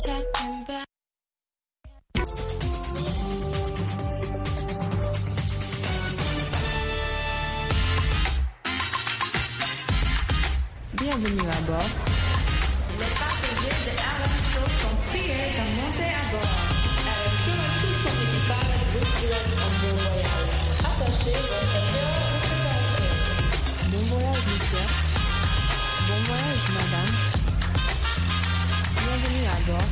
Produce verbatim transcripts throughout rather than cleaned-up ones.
talking about. Bienvenue à bord. Les passagers de R M Show sont priés de monter à bord. R M Show et tout son équipage vous souhaitent un bon voyage. Attachez votre ceinture de sécurité. Bon voyage, monsieur. Bon voyage, madame. Bienvenue à bord.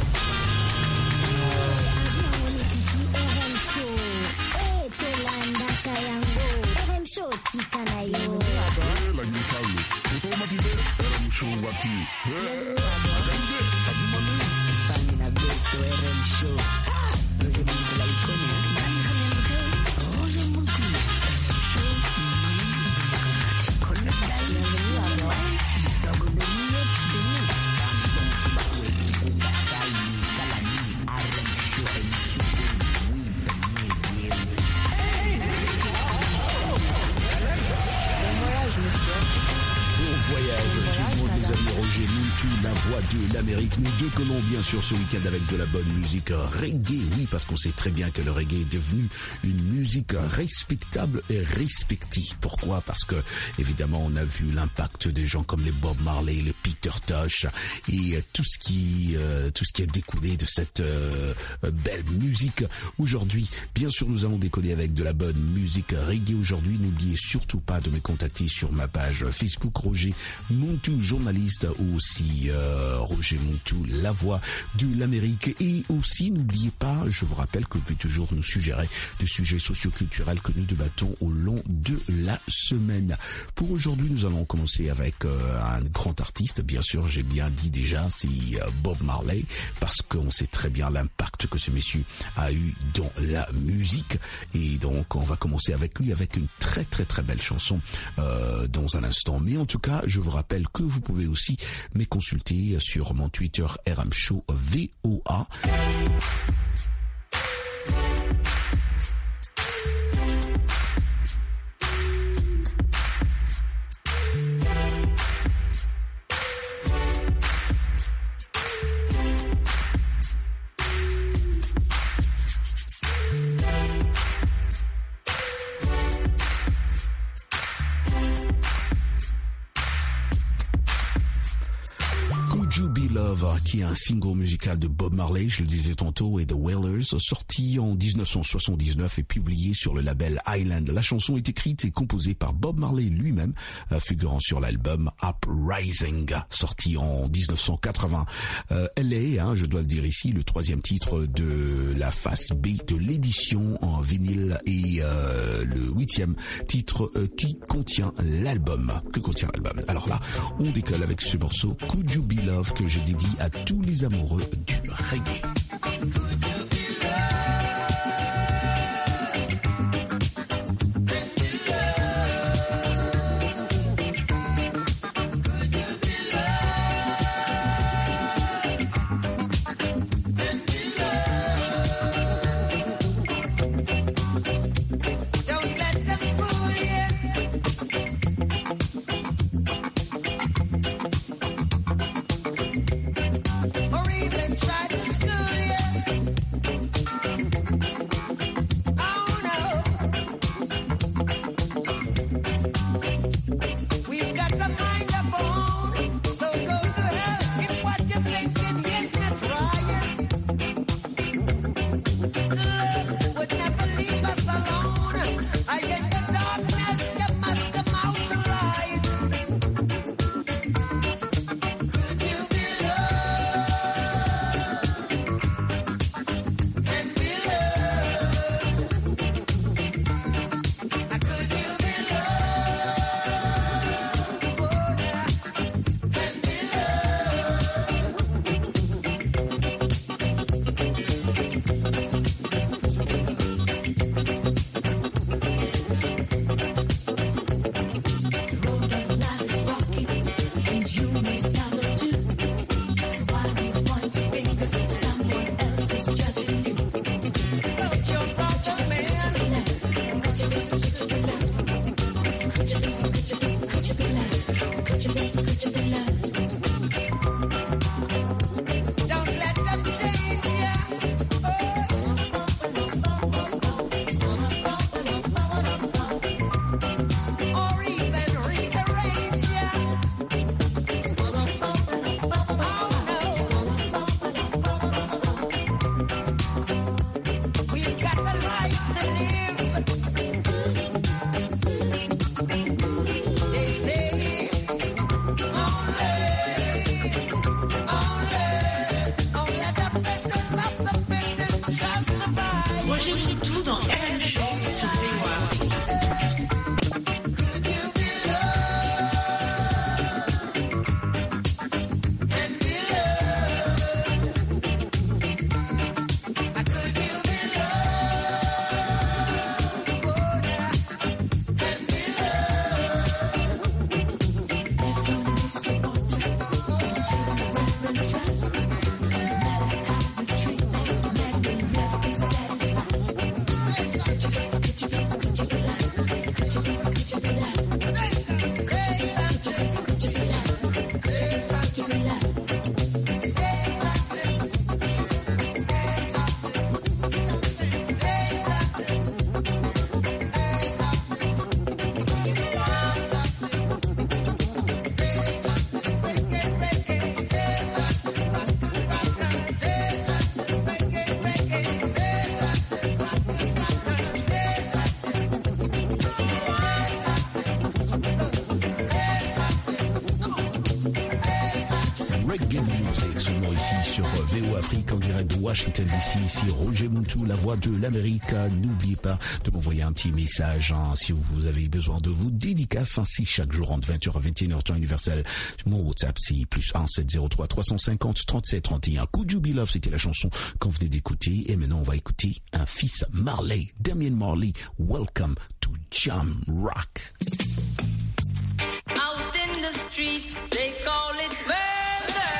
La voix de l'Amérique, nous décollons bien sûr ce week-end avec de la bonne musique reggae, oui, parce qu'on sait très bien que le reggae est devenu une musique respectable et respectée. Pourquoi? Parce que, évidemment, on a vu l'impact des gens comme les Bob Marley, les Peter Tosh et tout ce qui, euh, tout ce qui a découlé de cette euh, belle musique. Aujourd'hui, bien sûr, nous allons décoller avec de la bonne musique reggae aujourd'hui. N'oubliez surtout pas de me contacter sur ma page Facebook Roger Muntu, journaliste, ou aussi euh, Roger Muntu, la voix de l'Amérique. Et aussi, n'oubliez pas, je vous rappelle que vous pouvez toujours nous suggérer des sujets socioculturels que nous débattons au long de la semaine. Pour aujourd'hui, nous allons commencer avec euh, un grand artiste. Bien sûr, j'ai bien dit déjà, c'est euh, Bob Marley, parce qu'on sait très bien l'impact que ce monsieur a eu dans la musique. Et donc, on va commencer avec lui, avec une très très très belle chanson euh, dans un instant. Mais en tout cas, je vous rappelle que vous pouvez aussi me consulter sur mon Twitter R M Show V O A. Love, qui est un single musical de Bob Marley, je le disais tantôt, et The Wailers, sorti en dix-neuf cent soixante-dix-neuf et publié sur le label Island. La chanson est écrite et composée par Bob Marley lui-même, figurant sur l'album Uprising, sorti en dix-neuf cent quatre-vingts. Euh, elle est, hein, je dois le dire ici, le troisième titre de la face B de l'édition en vinyle et euh, le huitième titre euh, qui contient l'album. Que contient l'album? Alors là, on décolle avec ce morceau Could You Be Love, que je dédie à tous les amoureux du reggae. Or even try to school you. sur V O Afrique en direct de Washington D C. Ici Roger Muntu, la voix de l'Amérique. N'oubliez pas de m'envoyer un petit message hein, si vous avez besoin de vous dédicaces ainsi chaque jour entre vingt heures à vingt et une heures temps universel. Mon WhatsApp c'est plus un sept zéro trois trois cent cinquante trente-sept trente et un. Could You Be Love, c'était la chanson qu'on venait d'écouter. Et maintenant on va écouter un fils Marley, Damien Marley. Welcome to Jam Rock. Out in the street, they call it murder.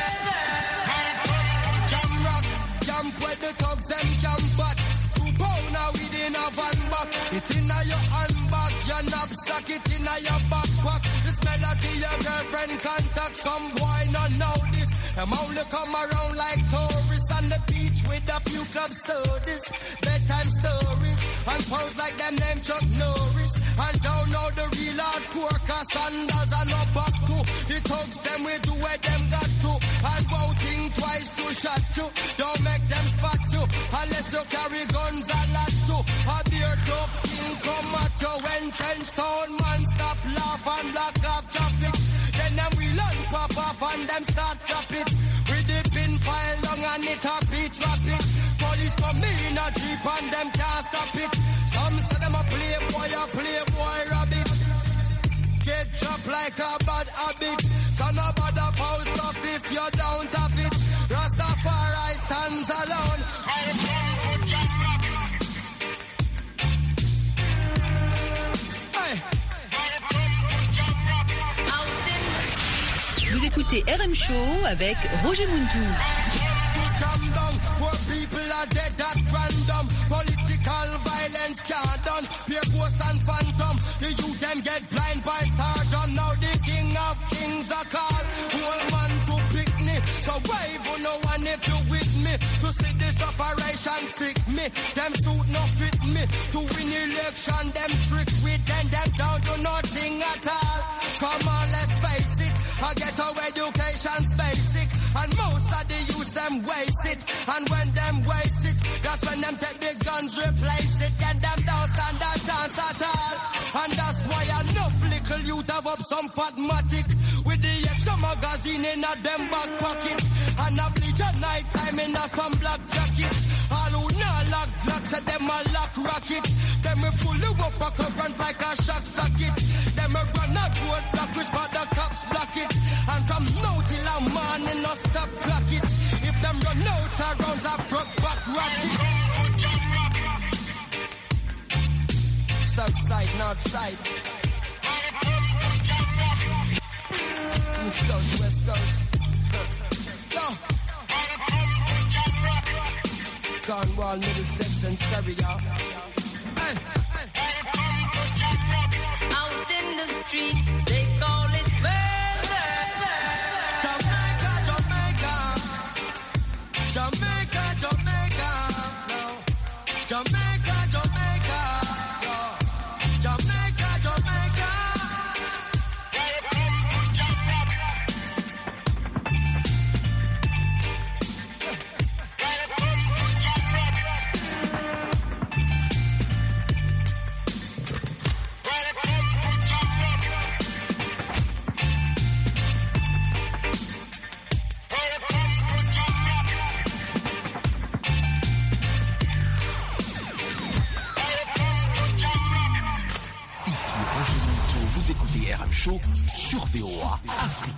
Jam rock, jump where the thugs them jump back. Two pound now within a van back. It in a your handbag, your knapsack, it in a your backpack. This melody your girlfriend contact. Some boy not know this. Them only come around like tourists on the beach with a few club sodas, bedtime stories, and pose like them name Chuck Norris. And don't know the real hardcore, cause sandals are no back to. The thugs them we do where them got to. And won't think twice to shot you. Don't make them spot you, unless you carry guns a lot too. A beer tough king come at you when trench town man stop laugh and block off traffic. Then them we learn pop off and them start drop it. With the pin file long and it a beat rapid. Police come in a jeep and them can't stop it. Some say them a playboy, a playboy rabbit. Get dropped like a bad habit. So no bother post off if you don't have it. Rastafari stands alone. Vous écoutez R M Show avec Roger Muntu. Where people are dead at random. Political violence can't done. Pure ghosts and phantom. The youth them get blind by stardom. Now the king of kings are called. Whole man to pick me. So wave on no one if you with me. To see this operation stick me. Them suit no fit me. To win election them trick with them. Them don't do nothing at all. Come on let's face it. I get our education's basic. And most of the youth them waste it. And when them waste it, that's when them take the guns, replace it. Then them don't stand a chance at all. And that's why enough little youth have up some fatmatic. With the extra magazine in a them back pocket. And a bleach at night time in a some black jacket. All who not lock black, say them a lock rocket. Them we fully up a current like a shock socket. Them a run a road block, which part the cops block it. And from now till a morning, no stop clock it. If them run out of rounds, I broke back ratchet. South side, north side. East coast, west coast. Yo. Cornwall, Middlesex, and Surrey, y'all. Hey, hey. Out in the street, they call it murder. Jamaica, Jamaica. Jamaica, Jamaica. No. Jamaica, Jamaica. No. Jamaica, Jamaica. R M Show sur V O A Afrique.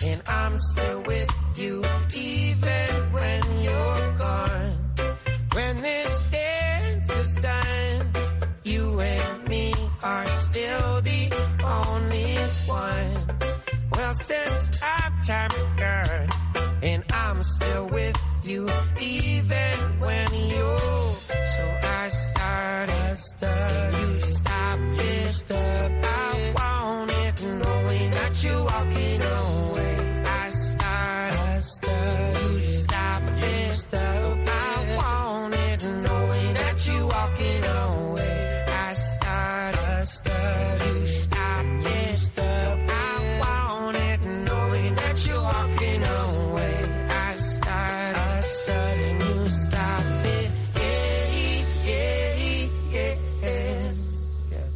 and I'm still with you even when you're gone. When this dance is done, you and me are still the only one. Well, since our time begun, and I'm still with you even when you. So I start, I start, you stop it, stop. I want it, knowing that you're walking away. I start, I start, you stop it, stop. I want it, knowing that you're walking away. I start, I start, you stop it, stop. I want it, knowing that you're walking away. I start, I start, and you stop it. Yeah, yeah, yeah, yeah.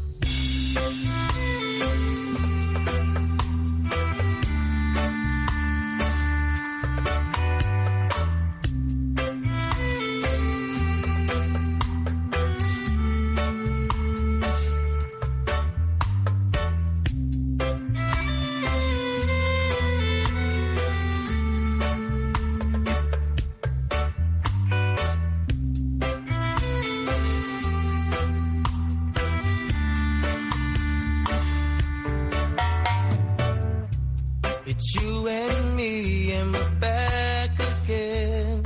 It's you and me, and we're back again.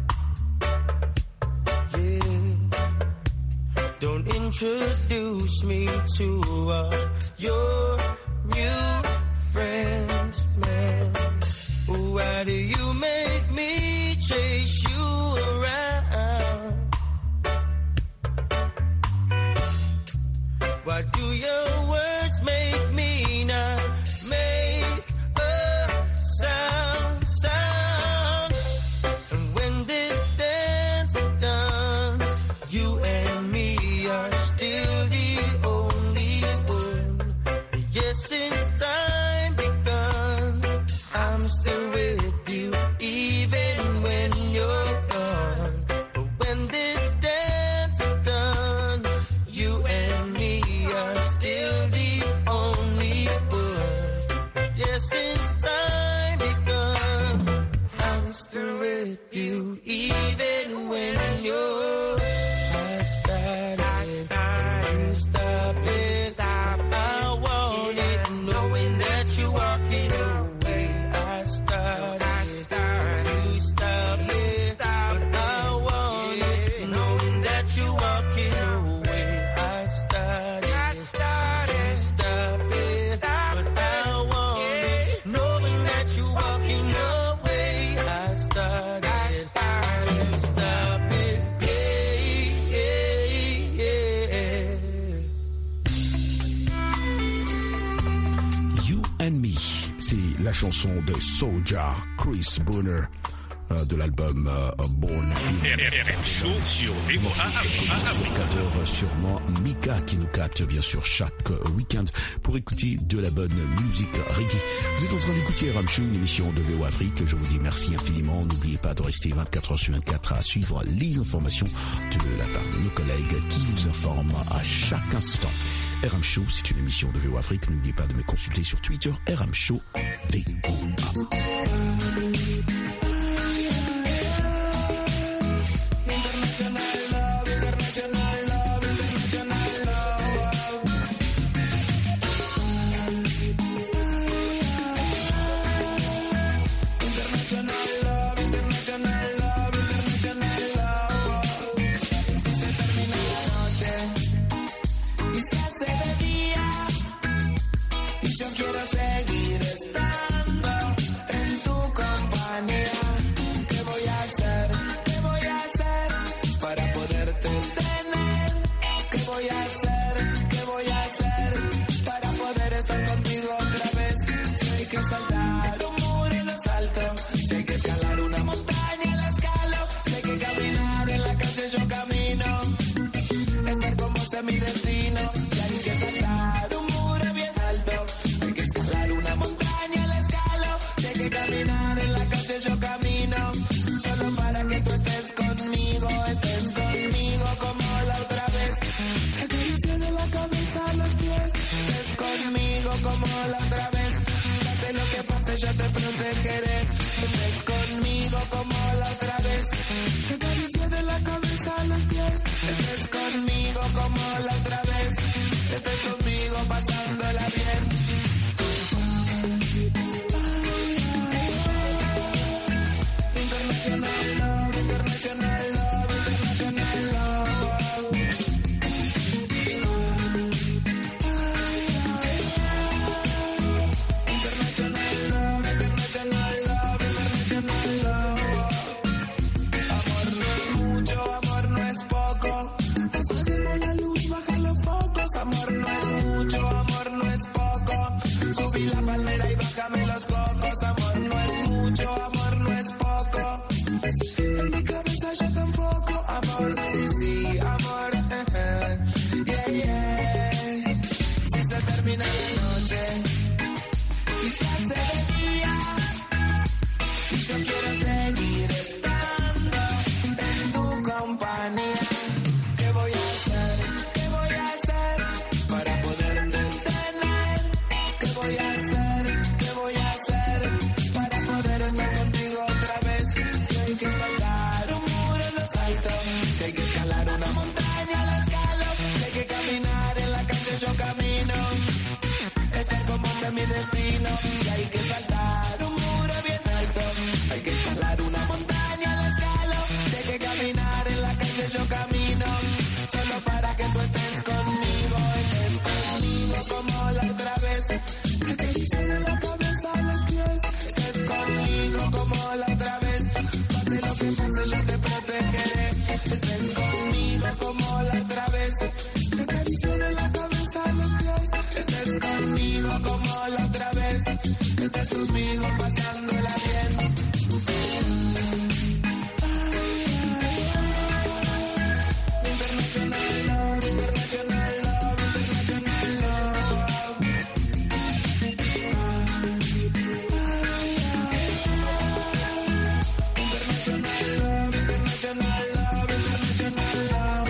Yeah. Don't introduce me to uh, your new friends, man. Why do you make me chase you around? Why do your words make me not make a sound, sound? And when this dance is done, you and me are still the only one. Yes, since time begun, I'm still with you even when you're gone. But when this dance is done, you and me are still the only one. Yes, since time begun, I'm still with you even when you're. I started, I started, you stop it, stop. I want it, knowing that you're walking away. I started, I started, you stop it, stop. But I want it, knowing that you're walking away. I started, I started, you stop it, stop. But I want it, knowing that you're walking away. I started, I started, you stop it. Yeah, yeah, yeah. You and Me, c'est la chanson de Soulja, Chris Brunner, euh, de l'album euh, Born in. R M Show sur V O A A. Sur quatre heures, sûrement Mika qui nous capte bien sûr chaque week-end pour écouter de la bonne musique reggae. Vous êtes en train d'écouter R M Show, une émission de V O Afrique. Je vous dis merci infiniment. N'oubliez pas de rester vingt-quatre heures sur vingt-quatre à suivre les informations de la part de nos collègues qui vous informent à chaque instant. R M Show, c'est une émission de V O Afrique. N'oubliez pas de me consulter sur Twitter, R M Show V O A. Yo quiero seguir estando en tu protegeré. Estés conmigo como la otra vez. Te acaricie de la cabeza a los pies. Estés conmigo como la otra vez. Estés conmigo pasándola bien. International love, international love, international love. International love, international love, international love. Amor no es mucho, amor no es poco. Apaguemos la luz, baja los focos. Amor no es mucho, amor no es poco. Subí la palmera y bájame los cocos. Amor no es mucho, amor no es poco. En mi cabeza yo te enfoco. Amor, sí, sí, amor. Yeah, yeah. Si se termina la noche y se hace de día y yo quiero seguir estando en tu compañía, ¿qué voy a hacer? ¿Qué voy a hacer para poderte tener? ¿Qué voy a hacer? ¿Qué voy a hacer para poder estar contigo otra vez? Si hay que saltar un muro lo salto, si hay que escalar una montaña la escalo, si hay que caminar en la calle yo camino. Estar con vos es mi destino. Si hay que saltar un muro bien alto, hay que escalar una montaña la escalo, si hay que caminar en la calle yo camino. Solo para que tú estés conmigo, estés conmigo como la otra vez. Que te hice de la cabeza a los pies. Estés conmigo como la otra vez. Pase lo que pase yo te protegeré. Estés conmigo como la otra vez. Que te hice de la cabeza a los pies. Estés conmigo como la otra vez. Estés conmigo pasándola bien. International love, international love, international love. International love, international love, international love.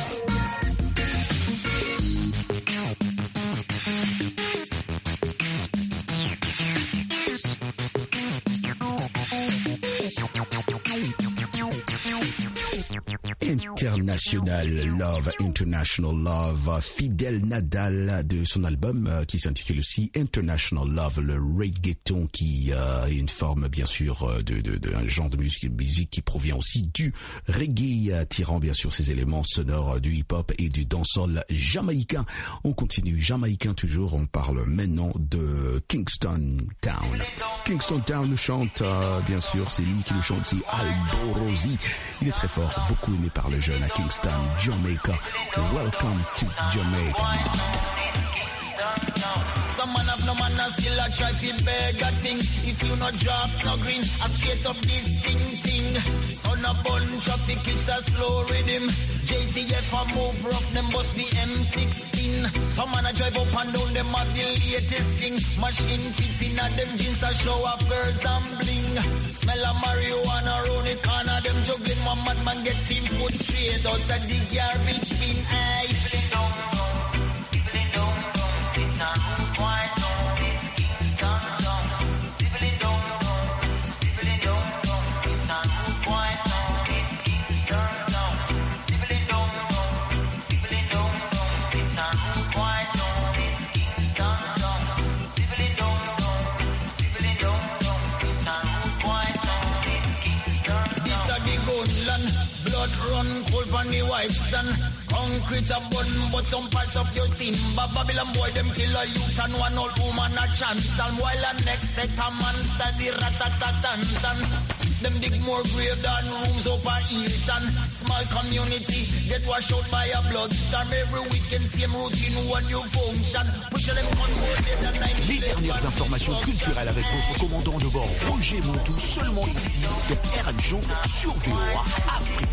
International Love, International Love, Fidel Nadal de son album euh, qui s'intitule aussi International Love, le reggaeton qui euh, est une forme bien sûr de, de, de un genre de musique, musique qui provient aussi du reggae, euh, tirant bien sûr ses éléments sonores du hip-hop et du dancehall jamaïcain. On continue, jamaïcain toujours, on parle maintenant de Kingston Town. Kingston Town le chante, euh, bien sûr, c'est lui qui le chante, c'est Alborosie. Il est très fort, beaucoup aimé par les jeunes à Kingston, Jamaica. Welcome to Jamaica. Some man have no man and still a try fi beg a thing. If you no drop no green, I straight up this thing thing. Son a bun traffic, it's a slow rhythm. J C F a move rough, them bust the M sixteen. Some man a drive up and down, them have the latest thing. Machine fits in a them jeans a show off girls and bling. Smell a marijuana round the corner, them juggling. One madman get team foot straight out of the garbage bin. Aye, people it down, people it down, it's a quiet down, it's Kingston down. People it down, people it down, it's a quiet down, it's Kingston down. People it down, people it down, it's a quiet down, it's Kingston down. People it down, people it down, it's a quiet down, it's Kingston down. This a the gunland, blood run cold on the white sun. Concrete a bun, but some parts of your team. But Babylon boy, them kill a youth and one old woman a chance. And while the next set a man study rat-a-tat-tan-tan. Them dig more grave than rooms up a Hilton. Small community, get washed out by a blood storm. Every weekend, same routine, one new function. Push them control later than Les dernières informations culturelles avec votre commandant de bord, Roger Montou, seulement ici, de R M Show sur V O A Afrique.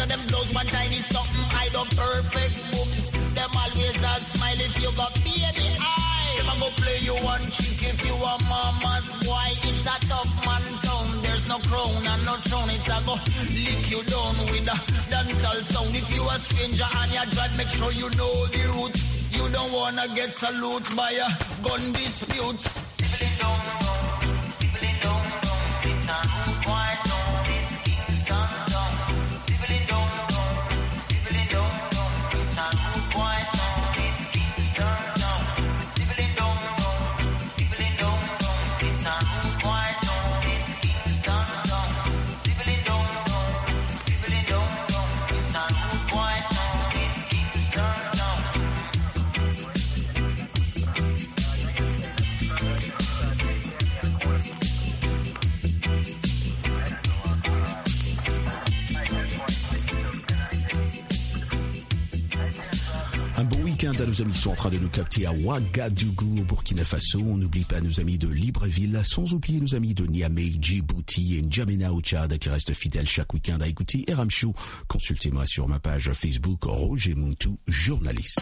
of them blows one tiny something. I do perfect boobs. Them always a smile if you got baby eye. Them a go play you one cheek if you a mama's boy. It's a tough man town. There's no crown and no throne. It's a go lick you down with a dancehall sound. If you a stranger and you drive, make sure you know the route. You don't wanna get salute by a gun dispute. Sibling down, sibling down, down. It's a quiet town. It's Kingston town. Sibling down, sibling down, down. It's a quiet town. It's Kingston town. Sibling down, sibling down, down. It's a quiet town. It's Kingston town. Sibling down, sibling down, down. It's a quiet town. It's Kingston town. Un bon week-end à nos amis qui sont en train de nous capter à Ouagadougou au Burkina Faso. On n'oublie pas nos amis de Libreville, sans oublier nos amis de Niamey, Djibouti et N'Djamena au Tchad qui restent fidèles chaque week-end à écouter R M Show. Consultez-moi sur ma page Facebook Roger Muntu, journaliste.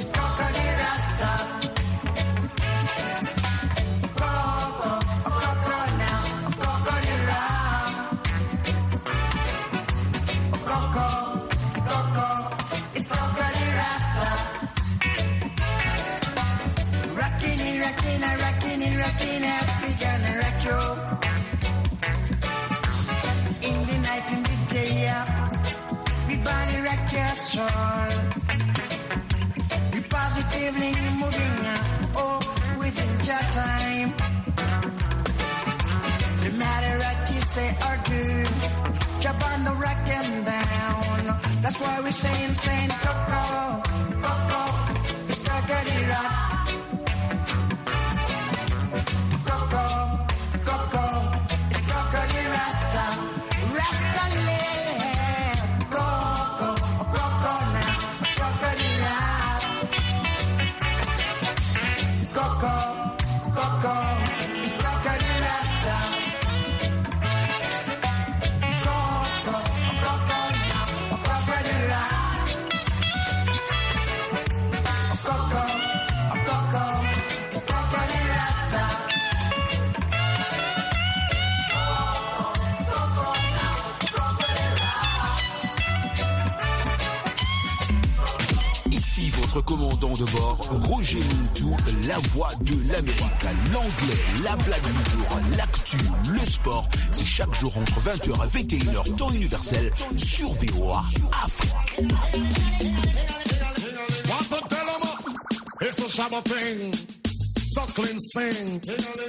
Coco, kept on the rocking down. That's why we're saying, saying, Coco, Coco, it's Coco-de Rock. Coco, Coco, it's Coco-de Rasta. Rasta land. Coco, Coco now, Coco-de Rock. Coco, Coco, it's Coco-de Rasta. Coco, Coco now, Coco-de Rock. Coco, Coco, it's Coco-de Rasta. Ici votre commandant de bord, Roger Muntu, la voix de l'Amérique, l'anglais, la blague du jour, l'actu, le sport. C'est chaque jour entre vingt heures et vingt et une heures temps universel sur V O A Afrique. Want to tell 'em up? It's a Shabba thing. Suckling sing.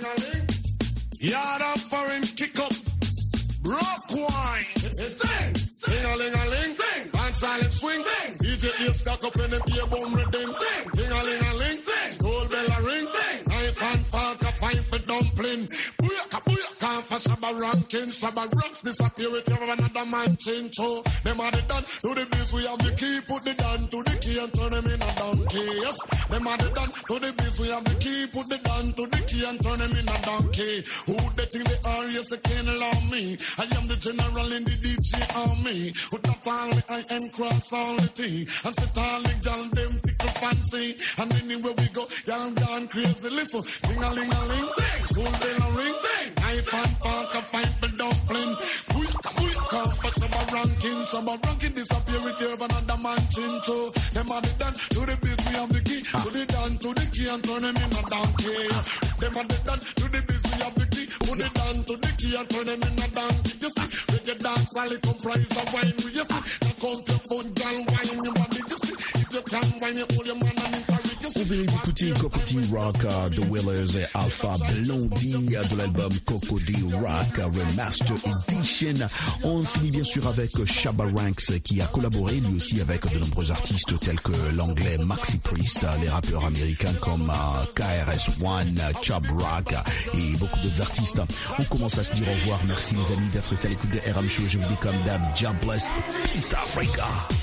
Yard up for him kick up. Rock wine. Sing. Ding-a-ling-a-ling. Sing. Band silent swing. Sing. D J ear stuck up in the beer bone rhythm. Sing. Ding-a-ling-a-ling. Sing. Gold bell a ring. Sing. Knife and fork a fine for dumpling. Booyaka, booyaka for Shabba ranking. Shabba rocks disappear with you another man change. So them are the done to the biz. We have the key. Put the down to the key and turn them in a donkey. Yes. Them are the done to the biz. We have the key. Put the down to the key and turn them in a donkey. Who they think they are? Yes, they can't allow me. I am the general in the D J army. With that only I am cross all the T. And sit all the gal them pickle fancy. And anywhere we go, y'all gone crazy. Listen, ding-a-ling-a-ling, school bell a ring, knife and fork a fight for dumpling. We we come for Shabba ranking. Shabba ranking disappear with you another man chin. So them are the done to the biz. We have the key. Put it down to the key and turn them in a donkey. Them are the done to the biz. We have the key. Put it down to the key and turn them in a donkey. You see, reggae dance all it comprise of wine. You see, now come your foot, girl, wine your body. You see, if you can wine, you hold your man and encourage. On venait d'écouter Coco-de Rock uh, The Willers et Alpha Blondie uh, de l'album Coco-de Rock uh, Remaster Edition. On finit bien sûr avec Shabba Ranks qui a collaboré lui aussi avec de nombreux artistes tels que l'anglais Maxi Priest, uh, les rappeurs américains comme uh, K R S One, uh, Chubb Rock uh, et beaucoup d'autres artistes. On commence à se dire au revoir. Merci les amis d'être restés à l'écoute de R M Show. Je vous dis comme d'hab, God bless, peace Africa.